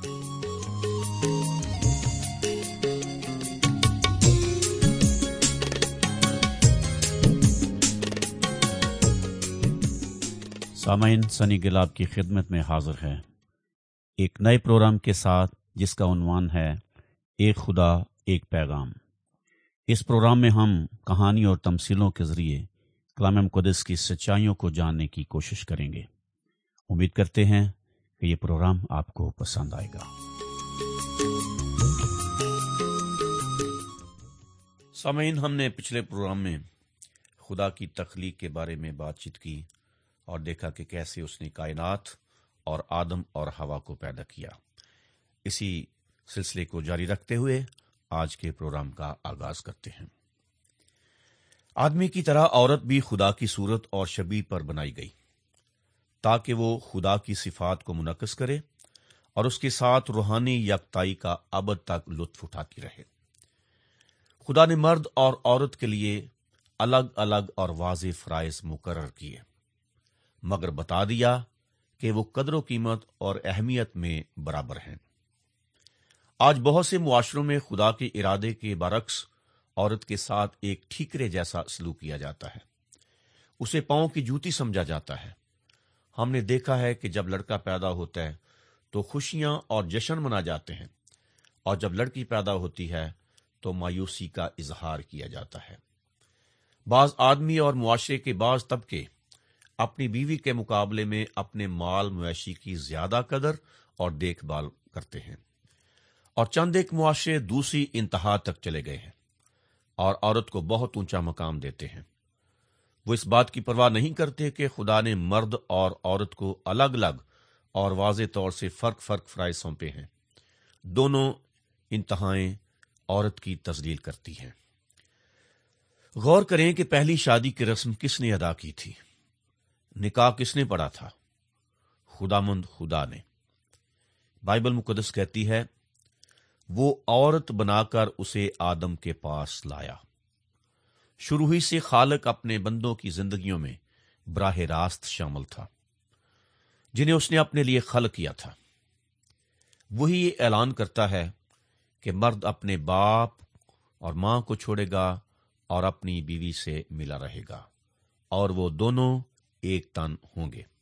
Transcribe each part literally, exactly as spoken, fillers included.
سامعین، سنی گل آپ کی خدمت میں حاضر ہے ایک نئے پروگرام کے ساتھ جس کا عنوان ہے ایک خدا ایک پیغام۔ اس پروگرام میں ہم کہانی اور تمثیلوں کے ذریعے کلام مقدس کی سچائیوں کو جاننے کی کوشش کریں گے۔ امید کرتے ہیں کہ یہ پروگرام آپ کو پسند آئے گا۔ سامعین، ہم نے پچھلے پروگرام میں خدا کی تخلیق کے بارے میں بات چیت کی اور دیکھا کہ کیسے اس نے کائنات اور آدم اور حوا کو پیدا کیا۔ اسی سلسلے کو جاری رکھتے ہوئے آج کے پروگرام کا آغاز کرتے ہیں۔ آدمی کی طرح عورت بھی خدا کی صورت اور شبیہ پر بنائی گئی تاکہ وہ خدا کی صفات کو منعکس کرے اور اس کے ساتھ روحانی یکتائی کا ابد تک لطف اٹھاتی رہے۔ خدا نے مرد اور عورت کے لیے الگ الگ اور واضح فرائض مقرر کیے، مگر بتا دیا کہ وہ قدر و قیمت اور اہمیت میں برابر ہیں۔ آج بہت سے معاشروں میں خدا کے ارادے کے برعکس عورت کے ساتھ ایک ٹھیکرے جیسا سلوک کیا جاتا ہے، اسے پاؤں کی جوتی سمجھا جاتا ہے۔ ہم نے دیکھا ہے کہ جب لڑکا پیدا ہوتا ہے تو خوشیاں اور جشن منا جاتے ہیں، اور جب لڑکی پیدا ہوتی ہے تو مایوسی کا اظہار کیا جاتا ہے۔ بعض آدمی اور معاشرے کے بعض طبقے اپنی بیوی کے مقابلے میں اپنے مال مویشی کی زیادہ قدر اور دیکھ بھال کرتے ہیں، اور چند ایک معاشرے دوسری انتہا تک چلے گئے ہیں اور عورت کو بہت اونچا مقام دیتے ہیں۔ وہ اس بات کی پرواہ نہیں کرتے کہ خدا نے مرد اور عورت کو الگ الگ اور واضح طور سے فرق فرق فرائض سونپے ہیں۔ دونوں انتہائیں عورت کی تذلیل کرتی ہیں۔ غور کریں کہ پہلی شادی کی رسم کس نے ادا کی تھی؟ نکاح کس نے پڑھا تھا؟ خداوند خدا نے۔ بائبل مقدس کہتی ہے، وہ عورت بنا کر اسے آدم کے پاس لایا۔ شروع ہی سے خالق اپنے بندوں کی زندگیوں میں براہ راست شامل تھا، جنہیں اس نے اپنے لیے خلق کیا تھا۔ وہی یہ اعلان کرتا ہے کہ مرد اپنے باپ اور ماں کو چھوڑے گا اور اپنی بیوی سے ملا رہے گا، اور وہ دونوں ایک تن ہوں گے۔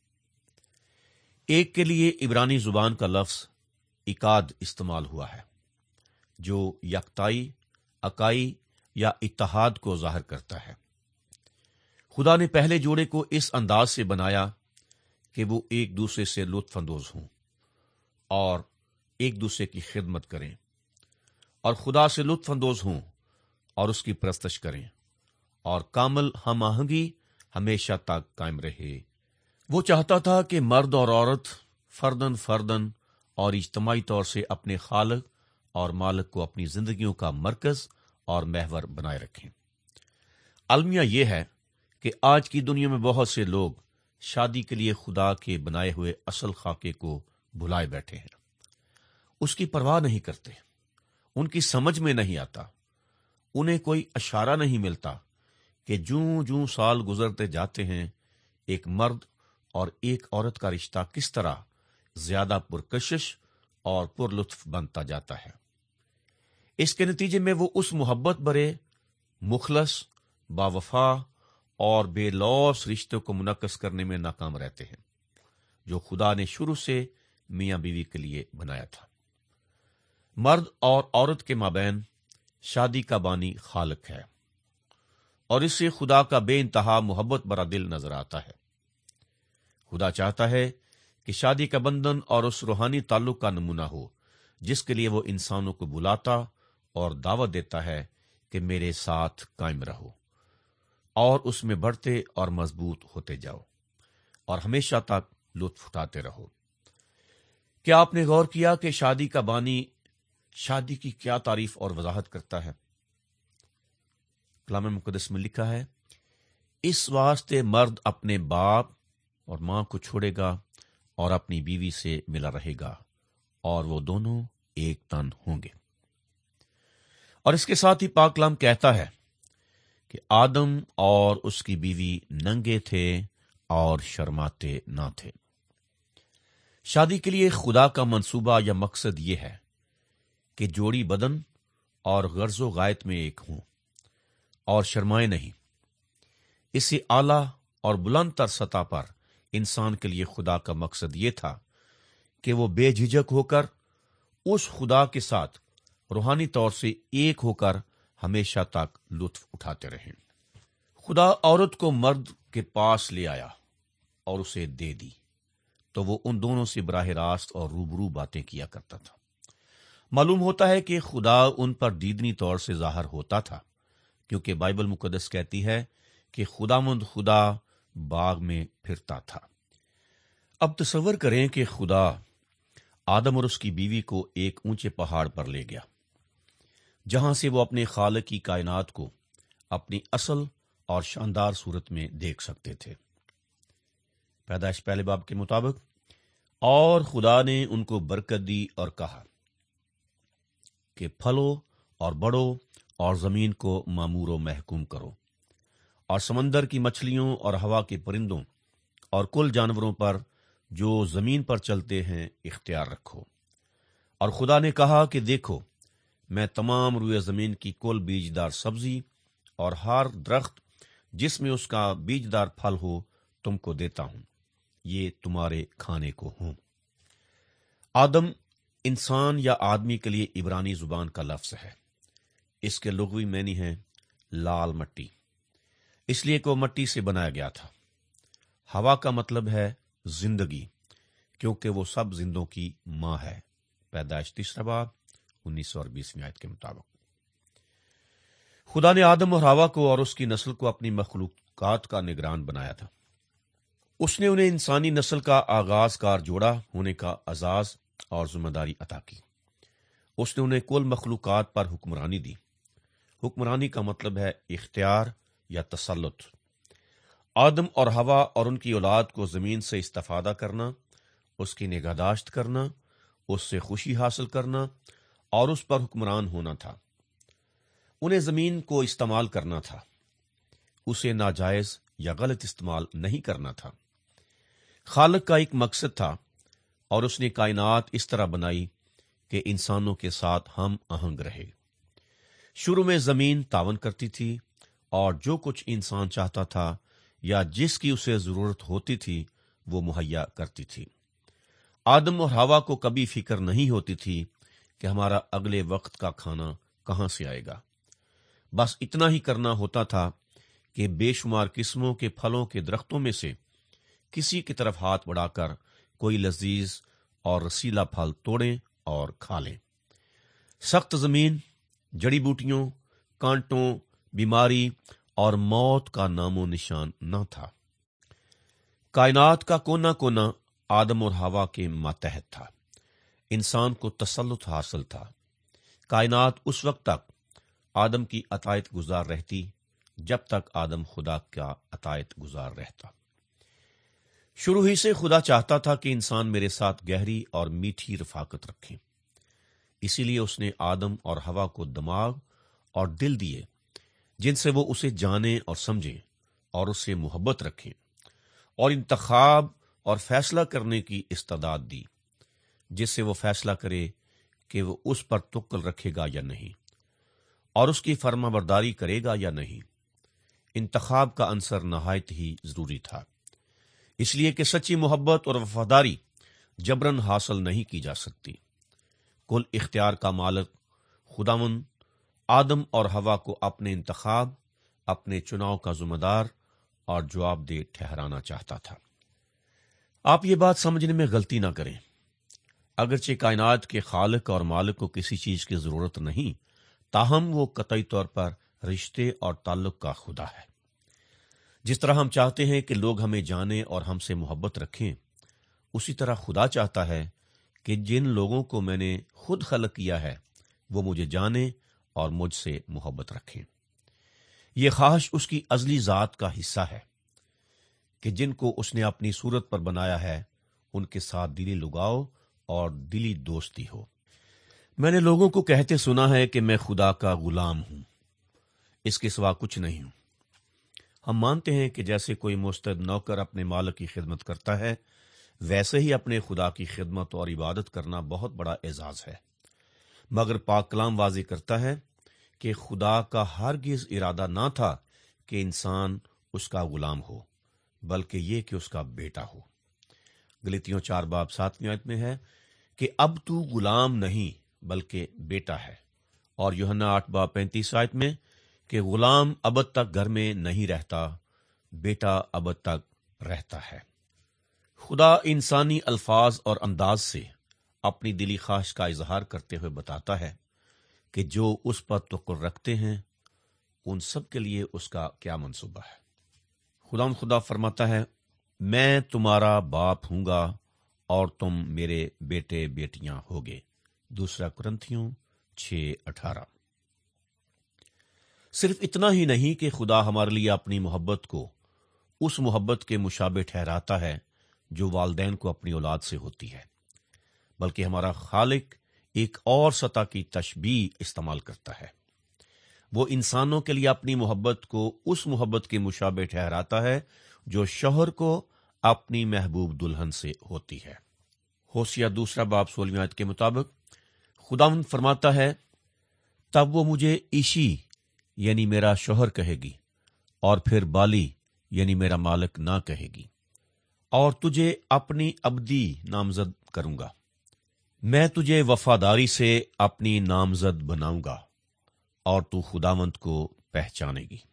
ایک کے لیے عبرانی زبان کا لفظ اکاد استعمال ہوا ہے، جو یکتائی، اکائی یا اتحاد کو ظاہر کرتا ہے۔ خدا نے پہلے جوڑے کو اس انداز سے بنایا کہ وہ ایک دوسرے سے لطف اندوز ہوں اور ایک دوسرے کی خدمت کریں، اور خدا سے لطف اندوز ہوں اور اس کی پرستش کریں، اور کامل ہم آہنگی ہمیشہ تک قائم رہے۔ وہ چاہتا تھا کہ مرد اور عورت فردن فردن اور اجتماعی طور سے اپنے خالق اور مالک کو اپنی زندگیوں کا مرکز اور محور بنائے رکھیں۔ المیہ یہ ہے کہ آج کی دنیا میں بہت سے لوگ شادی کے لیے خدا کے بنائے ہوئے اصل خاکے کو بھلائے بیٹھے ہیں، اس کی پرواہ نہیں کرتے، ان کی سمجھ میں نہیں آتا، انہیں کوئی اشارہ نہیں ملتا کہ جوں جوں سال گزرتے جاتے ہیں ایک مرد اور ایک عورت کا رشتہ کس طرح زیادہ پرکشش اور پر لطف بنتا جاتا ہے۔ اس کے نتیجے میں وہ اس محبت برے، مخلص، باوفا اور بے لوث رشتے کو منعکس کرنے میں ناکام رہتے ہیں جو خدا نے شروع سے میاں بیوی کے لیے بنایا تھا۔ مرد اور عورت کے مابین شادی کا بانی خالق ہے، اور اس سے خدا کا بے انتہا محبت برا دل نظر آتا ہے۔ خدا چاہتا ہے کہ شادی کا بندھن اور اس روحانی تعلق کا نمونہ ہو جس کے لیے وہ انسانوں کو بلاتا اور دعوت دیتا ہے کہ میرے ساتھ قائم رہو، اور اس میں بڑھتے اور مضبوط ہوتے جاؤ، اور ہمیشہ تک لطف اٹھاتے رہو۔ کیا آپ نے غور کیا کہ شادی کا بانی شادی کی کیا تعریف اور وضاحت کرتا ہے؟ کلام مقدس میں لکھا ہے، اس واسطے مرد اپنے باپ اور ماں کو چھوڑے گا اور اپنی بیوی سے ملا رہے گا، اور وہ دونوں ایک تن ہوں گے۔ اور اس کے ساتھ ہی پاک کلام کہتا ہے کہ آدم اور اس کی بیوی ننگے تھے اور شرماتے نہ تھے۔ شادی کے لیے خدا کا منصوبہ یا مقصد یہ ہے کہ جوڑی بدن اور غرض و غایت میں ایک ہوں اور شرمائے نہیں۔ اس سے اعلیٰ اور بلند تر سطح پر انسان کے لیے خدا کا مقصد یہ تھا کہ وہ بے جھجک ہو کر اس خدا کے ساتھ روحانی طور سے ایک ہو کر ہمیشہ تک لطف اٹھاتے رہیں۔ خدا عورت کو مرد کے پاس لے آیا اور اسے دے دی تو وہ ان دونوں سے براہ راست اور روبرو باتیں کیا کرتا تھا۔ معلوم ہوتا ہے کہ خدا ان پر دیدنی طور سے ظاہر ہوتا تھا، کیونکہ بائبل مقدس کہتی ہے کہ خداوند خدا باغ میں پھرتا تھا۔ اب تصور کریں کہ خدا آدم اور اس کی بیوی کو ایک اونچے پہاڑ پر لے گیا، جہاں سے وہ اپنے خالق کی کائنات کو اپنی اصل اور شاندار صورت میں دیکھ سکتے تھے۔ پیدائش پہلے باب کے مطابق، اور خدا نے ان کو برکت دی اور کہا کہ پھلو اور بڑھو اور زمین کو معمور و محکوم کرو اور سمندر کی مچھلیوں اور ہوا کے پرندوں اور کل جانوروں پر جو زمین پر چلتے ہیں اختیار رکھو۔ اور خدا نے کہا کہ دیکھو، میں تمام روئے زمین کی کل بیجدار سبزی اور ہر درخت جس میں اس کا بیجدار پھل ہو تم کو دیتا ہوں، یہ تمہارے کھانے کو ہوں۔ آدم انسان یا آدمی کے لیے عبرانی زبان کا لفظ ہے۔ اس کے لغوی معنی ہے لال مٹی، اس لیے کہ وہ مٹی سے بنایا گیا تھا۔ ہوا کا مطلب ہے زندگی، کیونکہ وہ سب زندوں کی ماں ہے۔ پیدائش تیسرا باب انیس اور بیسویں آیت کے مطابق خدا نے آدم اور ہوا کو اور اس کی نسل کو اپنی مخلوقات کا نگران بنایا تھا۔ اس نے انہیں انسانی نسل کا آغاز کار جوڑا ہونے کا اعزاز اور ذمہ داری عطا کی۔ اس نے انہیں کل مخلوقات پر حکمرانی دی۔ حکمرانی کا مطلب ہے اختیار یا تسلط۔ آدم اور ہوا اور ان کی اولاد کو زمین سے استفادہ کرنا، اس کی نگہداشت کرنا، اس سے خوشی حاصل کرنا اور اس پر حکمران ہونا تھا۔ انہیں زمین کو استعمال کرنا تھا، اسے ناجائز یا غلط استعمال نہیں کرنا تھا۔ خالق کا ایک مقصد تھا اور اس نے کائنات اس طرح بنائی کہ انسانوں کے ساتھ ہم آہنگ رہے۔ شروع میں زمین تعاون کرتی تھی اور جو کچھ انسان چاہتا تھا یا جس کی اسے ضرورت ہوتی تھی وہ مہیا کرتی تھی۔ آدم اور ہوا کو کبھی فکر نہیں ہوتی تھی کہ ہمارا اگلے وقت کا کھانا کہاں سے آئے گا۔ بس اتنا ہی کرنا ہوتا تھا کہ بے شمار قسموں کے پھلوں کے درختوں میں سے کسی کی طرف ہاتھ بڑھا کر کوئی لذیذ اور رسیلا پھل توڑیں اور کھا لیں۔ سخت زمین، جڑی بوٹیوں، کانٹوں، بیماری اور موت کا نام و نشان نہ تھا۔ کائنات کا کونا کونا آدم اور ہوا کے ماتحت تھا۔ انسان کو تسلط حاصل تھا۔ کائنات اس وقت تک آدم کی اطاعت گزار رہتی جب تک آدم خدا کا اطاعت گزار رہتا۔ شروع ہی سے خدا چاہتا تھا کہ انسان میرے ساتھ گہری اور میٹھی رفاقت رکھے۔ اسی لیے اس نے آدم اور ہوا کو دماغ اور دل دیے جن سے وہ اسے جانیں اور سمجھیں اور اس سے محبت رکھیں، اور انتخاب اور فیصلہ کرنے کی استعداد دی، جس سے وہ فیصلہ کرے کہ وہ اس پر توکل رکھے گا یا نہیں، اور اس کی فرما برداری کرے گا یا نہیں۔ انتخاب کا عنصر نہایت ہی ضروری تھا، اس لیے کہ سچی محبت اور وفاداری جبرن حاصل نہیں کی جا سکتی۔ کل اختیار کا مالک خداوند آدم اور ہوا کو اپنے انتخاب، اپنے چناؤ کا ذمہ دار اور جواب دہ ٹھہرانا چاہتا تھا۔ آپ یہ بات سمجھنے میں غلطی نہ کریں، اگرچہ کائنات کے خالق اور مالک کو کسی چیز کی ضرورت نہیں، تاہم وہ قطعی طور پر رشتے اور تعلق کا خدا ہے۔ جس طرح ہم چاہتے ہیں کہ لوگ ہمیں جانیں اور ہم سے محبت رکھیں، اسی طرح خدا چاہتا ہے کہ جن لوگوں کو میں نے خود خلق کیا ہے وہ مجھے جانیں اور مجھ سے محبت رکھیں۔ یہ خواہش اس کی ازلی ذات کا حصہ ہے کہ جن کو اس نے اپنی صورت پر بنایا ہے ان کے ساتھ دلی لگاؤ اور دلی دوستی ہو۔ میں نے لوگوں کو کہتے سنا ہے کہ میں خدا کا غلام ہوں، اس کے سوا کچھ نہیں ہوں۔ ہم مانتے ہیں کہ جیسے کوئی مستعد نوکر اپنے مالک کی خدمت کرتا ہے، ویسے ہی اپنے خدا کی خدمت اور عبادت کرنا بہت بڑا اعزاز ہے، مگر پاک کلام واضح کرتا ہے کہ خدا کا ہرگز ارادہ نہ تھا کہ انسان اس کا غلام ہو، بلکہ یہ کہ اس کا بیٹا ہو۔ گلتیوں چار باب ساتویں آیت میں ہے کہ اب تو غلام نہیں بلکہ بیٹا ہے، اور یوحنا آٹھ باب پینتیس آیت میں کہ غلام ابد تک گھر میں نہیں رہتا، بیٹا ابد تک رہتا ہے۔ خدا انسانی الفاظ اور انداز سے اپنی دلی خواہش کا اظہار کرتے ہوئے بتاتا ہے کہ جو اس پر توقع رکھتے ہیں ان سب کے لیے اس کا کیا منصوبہ ہے۔ خدا خدا فرماتا ہے، میں تمہارا باپ ہوں گا اور تم میرے بیٹے بیٹیاں ہوگے۔ دوسرا کرنتھیوں چھ اٹھارہ۔ صرف اتنا ہی نہیں کہ خدا ہمارے لیے اپنی محبت کو اس محبت کے مشابہ ٹھہراتا ہے جو والدین کو اپنی اولاد سے ہوتی ہے، بلکہ ہمارا خالق ایک اور سطح کی تشبیہ استعمال کرتا ہے۔ وہ انسانوں کے لیے اپنی محبت کو اس محبت کے مشابہ ٹھہراتا ہے جو شوہر کو اپنی محبوب دلہن سے ہوتی ہے۔ ہوشیہ دوسرا باب سولہویں آیت کے مطابق خداوند فرماتا ہے، تب وہ مجھے ایشی یعنی میرا شوہر کہے گی، اور پھر بالی یعنی میرا مالک نہ کہے گی، اور تجھے اپنی ابدی نامزد کروں گا۔ میں تجھے وفاداری سے اپنی نامزد بناؤں گا اور تو خداوند کو پہچانے گی۔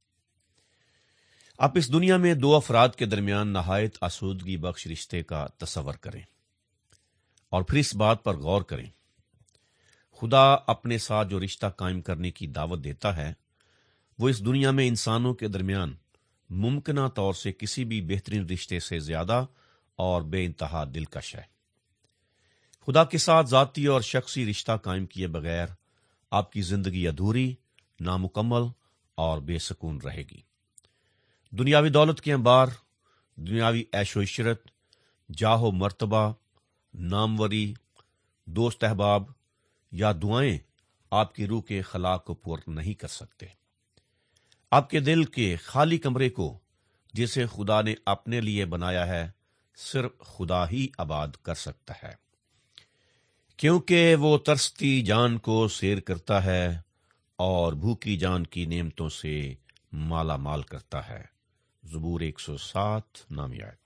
آپ اس دنیا میں دو افراد کے درمیان نہایت آسودگی بخش رشتے کا تصور کریں اور پھر اس بات پر غور کریں، خدا اپنے ساتھ جو رشتہ قائم کرنے کی دعوت دیتا ہے وہ اس دنیا میں انسانوں کے درمیان ممکنہ طور سے کسی بھی بہترین رشتے سے زیادہ اور بے انتہا دلکش ہے۔ خدا کے ساتھ ذاتی اور شخصی رشتہ قائم کیے بغیر آپ کی زندگی ادھوری، نامکمل اور بے سکون رہے گی۔ دنیاوی دولت کے انبار، دنیاوی عیش و عشرت، جاہ و مرتبہ، ناموری، دوست احباب یا دعائیں آپ کی روح کے خلا کو پور نہیں کر سکتے۔ آپ کے دل کے خالی کمرے کو جسے خدا نے اپنے لیے بنایا ہے صرف خدا ہی آباد کر سکتا ہے، کیونکہ وہ ترستی جان کو سیر کرتا ہے اور بھوکی جان کی نعمتوں سے مالا مال کرتا ہے۔ زبور ایک سو سات نامی آیت۔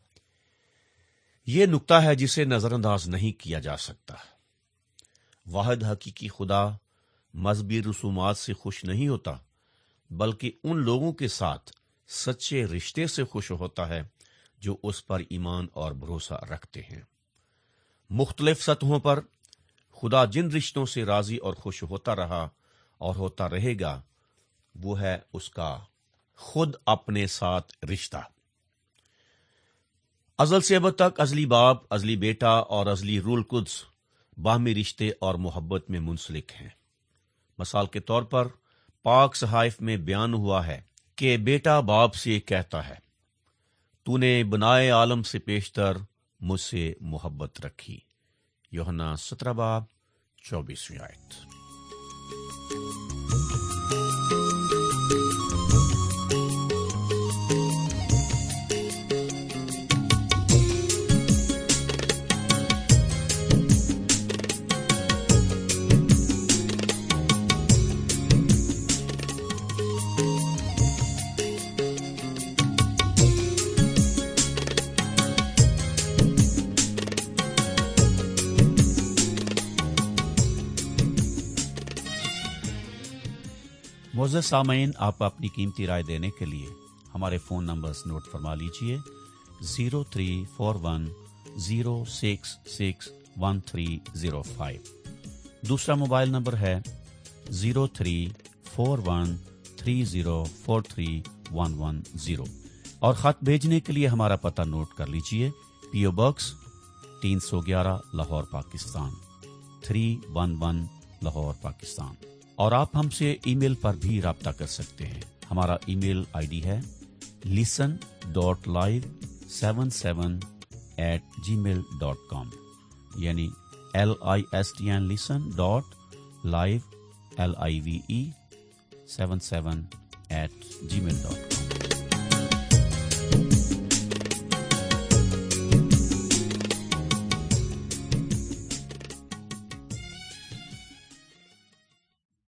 یہ نکتہ ہے جسے نظر انداز نہیں کیا جا سکتا۔ واحد حقیقی خدا مذہبی رسومات سے خوش نہیں ہوتا، بلکہ ان لوگوں کے ساتھ سچے رشتے سے خوش ہوتا ہے جو اس پر ایمان اور بھروسہ رکھتے ہیں۔ مختلف سطحوں پر خدا جن رشتوں سے راضی اور خوش ہوتا رہا اور ہوتا رہے گا وہ ہے اس کا خود اپنے ساتھ رشتہ۔ ازل سے ابد تک ازلی باپ، ازلی بیٹا اور ازلی روح القدس باہمی رشتے اور محبت میں منسلک ہیں۔ مثال کے طور پر پاک صحائف میں بیان ہوا ہے کہ بیٹا باپ سے کہتا ہے، تو نے بنائے عالم سے پیشتر مجھ سے محبت رکھی۔ یوحنا سترہ باب چوبیسویں آیت۔ معزز سامعین، آپ اپنی قیمتی رائے دینے کے لیے ہمارے فون نمبرز نوٹ فرما لیجئے۔ Zero three four one zero six six one three zero five. دوسرا موبائل نمبر ہے zero three four one three zero four three one one zero, اور خط بھیجنے کے لیے ہمارا پتہ نوٹ کر لیجئے۔ پی او باکس تین سو گیارہ Lahore Pakistan three one one Lahore Pakistan. اور آپ ہم سے ای میل پر بھی رابطہ کر سکتے ہیں۔ ہمارا ای میل آئی ڈی ہے listen dot live seven seven eight gmail dot com, یعنی L I S T N listen dot live L I V E seven seven eight gmail dot com.